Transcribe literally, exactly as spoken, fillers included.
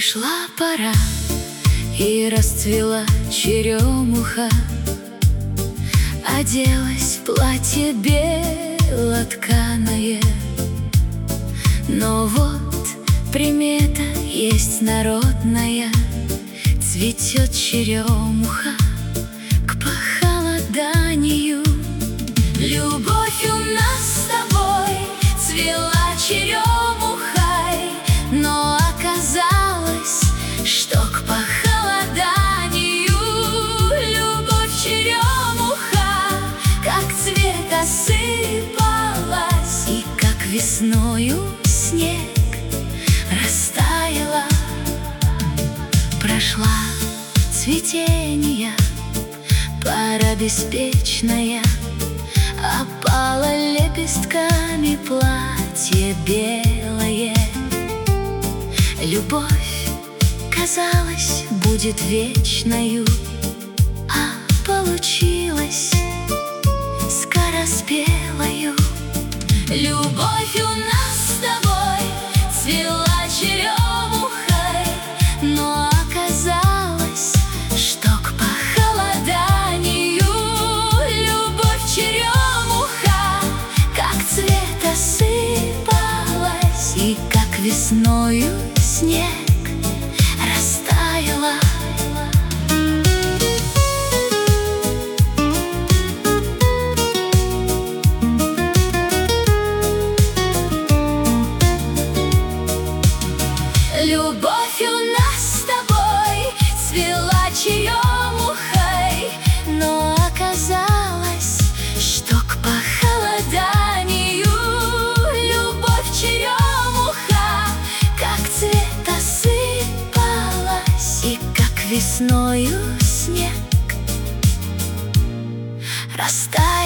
Пришла пора, и расцвела черемуха, оделась в платье белотканое. Но вот примета есть народная: цветет черемуха к похолоданию. Любовь у нас с тобой цвела черемухой, но оказалось, что к похолоданию любовь черемуха как цвет осыпалась, и как весною снег растаяла. Прошла цветения пора беспечная, опала лепестками платье белое. Любовь, казалось, будет вечною, а получилась скороспелою. Любовь у нас с тобой цвела черемухой, но оказалось, что к похолоданию любовь черемуха как цвет осыпалась, и как весною снег растаяла. Любовь у нас с тобой цвела черемухой, но оказалось, что к похолоданию любовь черемуха как цвет осыпалась, и как весною снег растаяла.